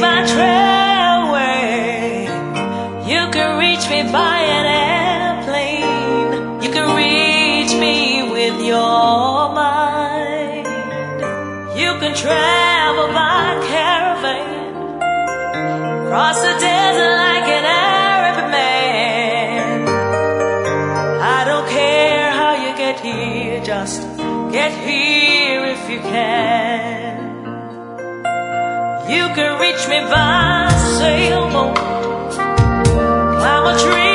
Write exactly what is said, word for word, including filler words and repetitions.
by trailway. You can reach me by an airplane. You can reach me with your mind. You can travel by caravan, cross the desert like an Arab man. I don't care how you get here, just get here if you can. You can reach me by sailboat, climb a tree